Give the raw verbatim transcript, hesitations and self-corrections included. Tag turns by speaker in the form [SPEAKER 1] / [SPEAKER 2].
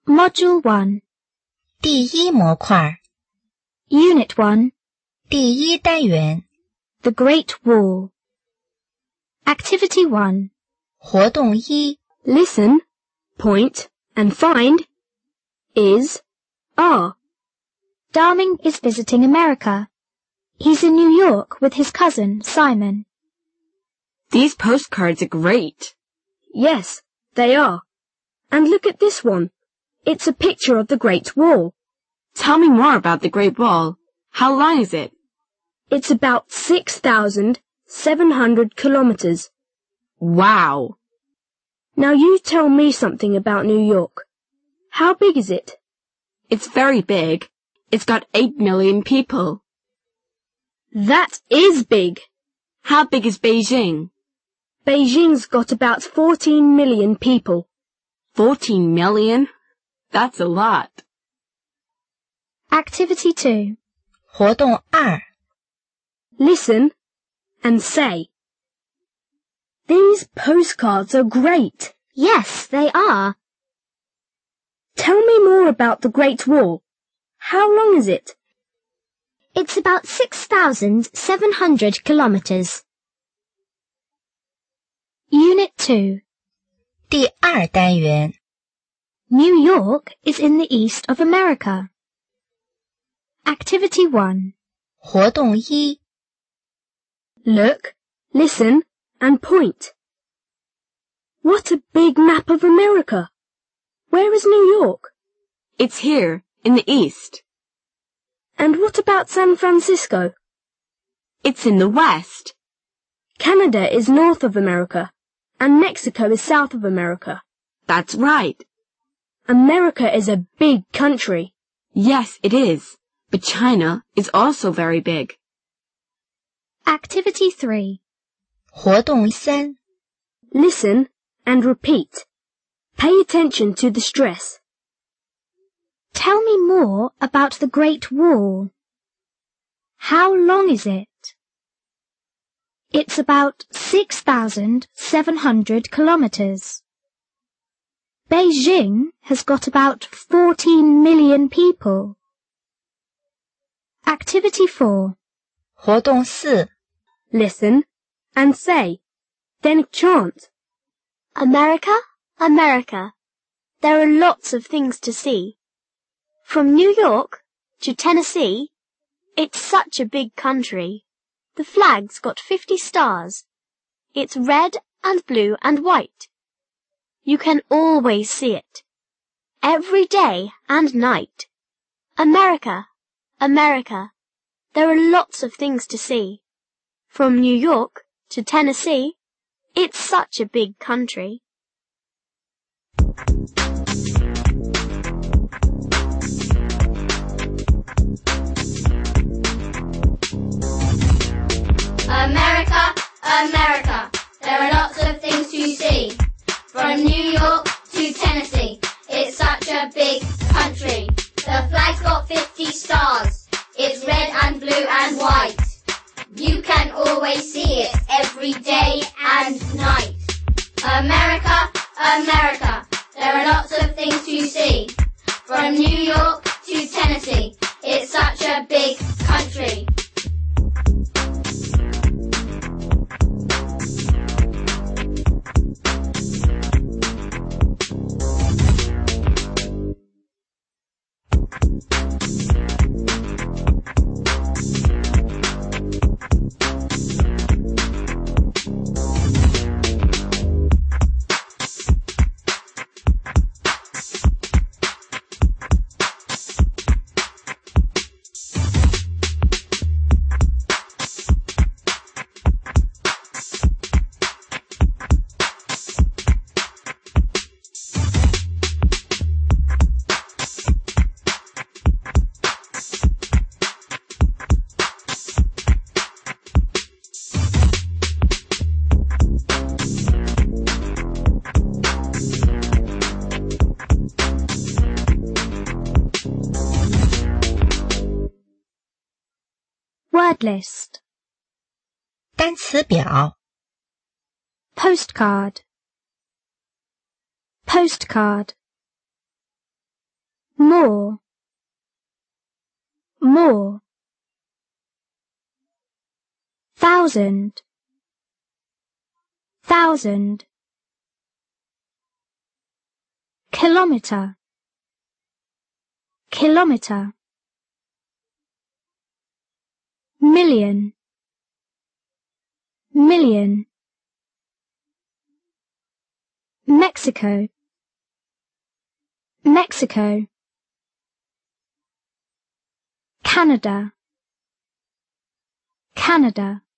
[SPEAKER 1] Module one.
[SPEAKER 2] 第一模块
[SPEAKER 1] Unit one.
[SPEAKER 2] 第一单元
[SPEAKER 1] The Great Wall. Activity one.
[SPEAKER 2] 活动一
[SPEAKER 1] Listen, point, and find is R. Darming is visiting America. He's in New York with his cousin, Simon.
[SPEAKER 3] These postcards are great.
[SPEAKER 1] Yes, they are. And look at this one. It's a picture of the Great Wall.
[SPEAKER 3] Tell me more about the Great Wall. How long is it?
[SPEAKER 1] It's about six thousand seven hundred kilometers.
[SPEAKER 3] Wow.
[SPEAKER 1] Now you tell me something about New York. How big is it?
[SPEAKER 3] It's very big. It's got eight million people.
[SPEAKER 1] That is big.
[SPEAKER 3] How big is Beijing?
[SPEAKER 1] Beijing's got about fourteen million people.
[SPEAKER 3] Fourteen million? That's a lot.
[SPEAKER 1] Activity two.
[SPEAKER 2] 活动二
[SPEAKER 1] Listen and say. These postcards are great. Yes, they are. Tell me more about the Great Wall. How long is it? It's about six thousand seven hundred kilometers. Unit two.
[SPEAKER 2] 第二单元
[SPEAKER 1] New York is in the east of America. Activity one.
[SPEAKER 2] 活动一
[SPEAKER 1] Look, listen, and point. What a big map of America. Where is New York?
[SPEAKER 3] It's here, in the east.
[SPEAKER 1] And what about San Francisco?
[SPEAKER 3] It's in the west.
[SPEAKER 1] Canada is north of America, and Mexico is south of America.
[SPEAKER 3] That's right.
[SPEAKER 1] America is a big country.
[SPEAKER 3] Yes, it is. But China is also very big.
[SPEAKER 1] Activity three.
[SPEAKER 2] 活动三
[SPEAKER 1] Listen and repeat. Pay attention to the stress. Tell me more about the Great Wall. How long is it? It's about six thousand seven hundred kilometers. Beijing has got about fourteen million people. Activity four.
[SPEAKER 2] 活动四
[SPEAKER 1] Listen and say. Then chant. America, America. There are lots of things to see. From New York to Tennessee, it's such a big country. The flag's got fifty stars. It's red and blue and white. You can always see it. Every day and night. America, America. There are lots of things to see. From New York to Tennessee, it's such a big country.
[SPEAKER 4] America, America, there are lots of things to see. From New York to Tennessee, it's such a big country. The flag's got fifty stars. It's red and blue and white. You can always see it every day and night. America, America, there are lots of things to see. From New York to Tennessee, it's such a big country.
[SPEAKER 1] Word list.
[SPEAKER 2] 单词表
[SPEAKER 1] Postcard. Postcard. more, more. Thousand, thousand. Kilometre, kilometre. Million, million. Mexico, Mexico. Canada, Canada.